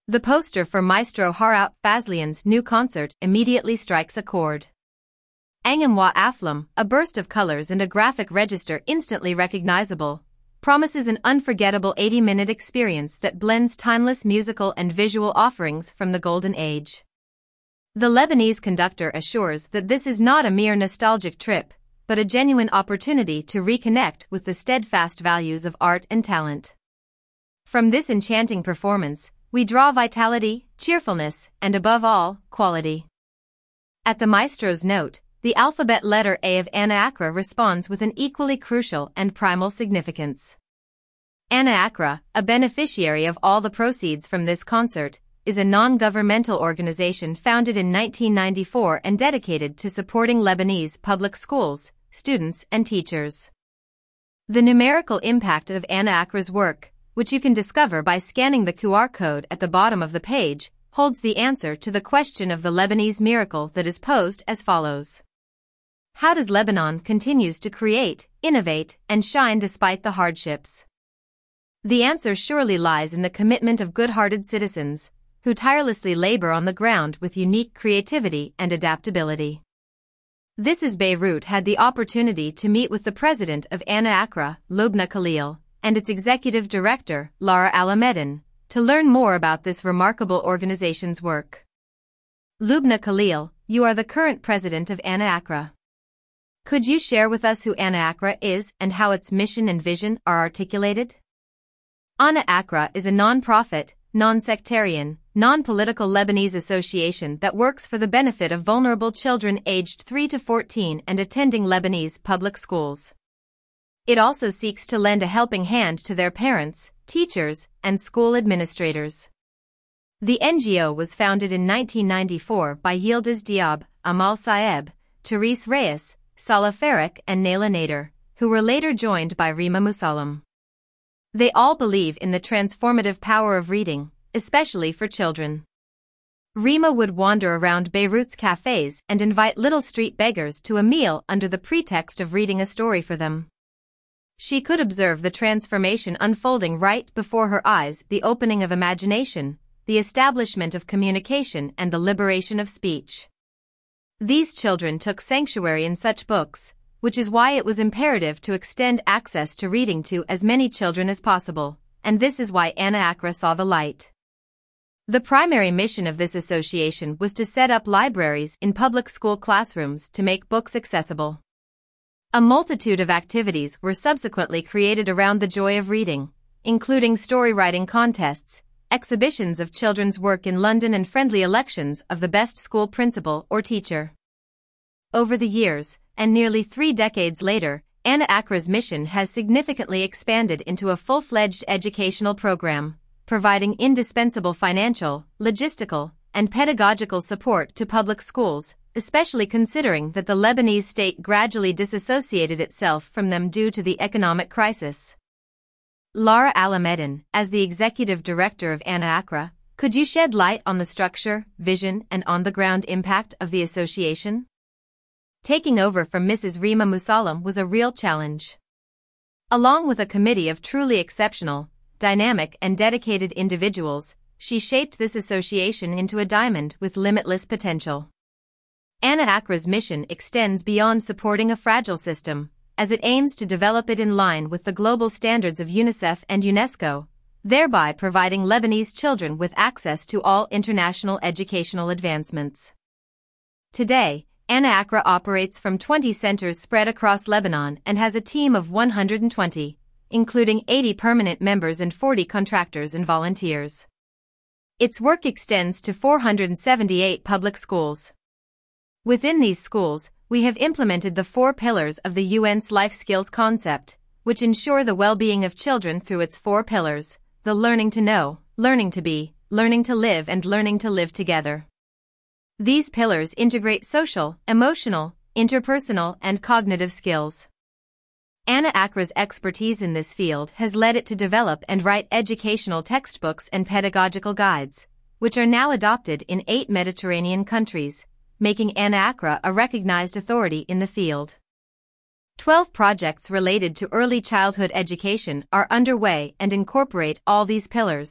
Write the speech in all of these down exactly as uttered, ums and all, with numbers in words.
The poster for Maestro Haraut Fazlian's new concert immediately strikes a chord. Angam wa Aflam, a burst of colors and a graphic register instantly recognizable, promises an unforgettable eighty-minute experience that blends timeless musical and visual offerings from the Golden Age. The Lebanese conductor assures that this is not a mere nostalgic trip, but a genuine opportunity to reconnect with the steadfast values of art and talent. From this enchanting performance, we draw vitality, cheerfulness, and above all, quality. At the maestro's note, the alphabet letter A of Anna Akra responds with an equally crucial and primal significance. Anna Akra, a beneficiary of all the proceeds from this concert, is a non-governmental organization founded in nineteen ninety-four and dedicated to supporting Lebanese public schools, students, and teachers. The numerical impact of Anna Akra's work, which you can discover by scanning the Q R code at the bottom of the page, holds the answer to the question of the Lebanese miracle that is posed as follows. How does Lebanon continues to create, innovate, and shine despite the hardships? The answer surely lies in the commitment of good-hearted citizens, who tirelessly labor on the ground with unique creativity and adaptability. This is Beirut had the opportunity to meet with the president of Anna Akra, Lubna Khalil, and its executive director, Lara Alameddin, to learn more about this remarkable organization's work. Lubna Khalil, you are the current president of Anna Akra. Could you share with us who Anna Akra is and how its mission and vision are articulated? Anna Akra is a non-profit, non-sectarian, non-political Lebanese association that works for the benefit of vulnerable children aged three to fourteen and attending Lebanese public schools. It also seeks to lend a helping hand to their parents, teachers, and school administrators. The N G O was founded in nineteen ninety-four by Yildiz Diab, Amal Saeb, Therese Reyes, Salah Farik, and Naila Nader, who were later joined by Rima Musallam. They all believe in the transformative power of reading, especially for children. Rima would wander around Beirut's cafes and invite little street beggars to a meal under the pretext of reading a story for them. She could observe the transformation unfolding right before her eyes, the opening of imagination, the establishment of communication, and the liberation of speech. These children took sanctuary in such books, which is why it was imperative to extend access to reading to as many children as possible, and this is why Anna Akra saw the light. The primary mission of this association was to set up libraries in public school classrooms to make books accessible. A multitude of activities were subsequently created around the joy of reading, including story-writing contests, exhibitions of children's work in London, and friendly elections of the best school principal or teacher. Over the years, and nearly three decades later, Anna Akra's mission has significantly expanded into a full-fledged educational program, providing indispensable financial, logistical, and pedagogical support to public schools, especially considering that the Lebanese state gradually disassociated itself from them due to the economic crisis. Lara Alameddin, as the executive director of Anna Akra, could you shed light on the structure, vision, and on-the-ground impact of the association? Taking over from Missus Rima Musallam was a real challenge. Along with a committee of truly exceptional, dynamic, and dedicated individuals, she shaped this association into a diamond with limitless potential. Anna Akra's mission extends beyond supporting a fragile system, as it aims to develop it in line with the global standards of UNICEF and UNESCO, thereby providing Lebanese children with access to all international educational advancements. Today, Anna Akra operates from twenty centers spread across Lebanon and has a team of one hundred twenty, including eighty permanent members and forty contractors and volunteers. Its work extends to four hundred seventy-eight public schools. Within these schools, we have implemented the four pillars of the U N's life skills concept, which ensure the well-being of children through its four pillars: the learning to know, learning to be, learning to live, and learning to live together. These pillars integrate social, emotional, interpersonal, and cognitive skills. Anna Akra's expertise in this field has led it to develop and write educational textbooks and pedagogical guides, which are now adopted in eight Mediterranean countries, making Anna Akra a recognized authority in the field. Twelve projects related to early childhood education are underway and incorporate all these pillars,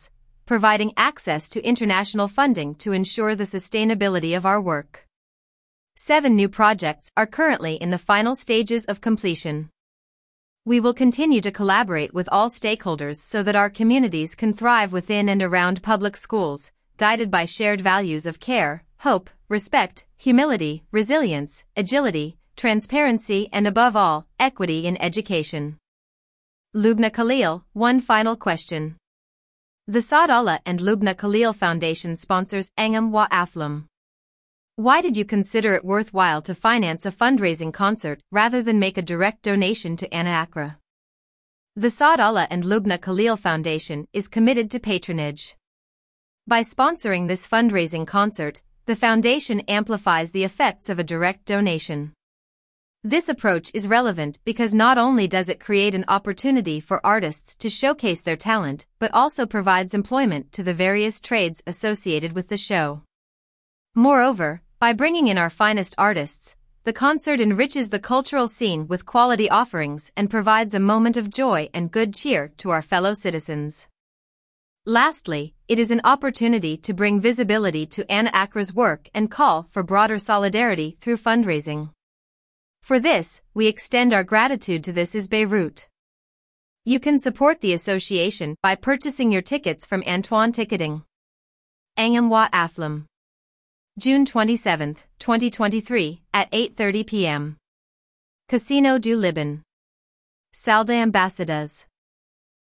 providing access to international funding to ensure the sustainability of our work. Seven new projects are currently in the final stages of completion. We will continue to collaborate with all stakeholders so that our communities can thrive within and around public schools, guided by shared values of care, hope, respect, humility, resilience, agility, transparency, and above all, equity in education. Lubna Khalil, one final question. The Saad Allah and Lubna Khalil Foundation sponsors Angam wa Aflam. Why did you consider it worthwhile to finance a fundraising concert rather than make a direct donation to Anna Accra? The Saad Allah and Lubna Khalil Foundation is committed to patronage. By sponsoring this fundraising concert, the foundation amplifies the effects of a direct donation. This approach is relevant because not only does it create an opportunity for artists to showcase their talent, but also provides employment to the various trades associated with the show. Moreover, by bringing in our finest artists, the concert enriches the cultural scene with quality offerings and provides a moment of joy and good cheer to our fellow citizens. Lastly, it is an opportunity to bring visibility to Anna Accra's work and call for broader solidarity through fundraising. For this, we extend our gratitude to This Is Beirut. You can support the association by purchasing your tickets from Antoine Ticketing. Angam wa Aflam. June twenty-seventh, twenty twenty-three, at eight thirty p m Casino du Liban. Salle des Ambassadeurs.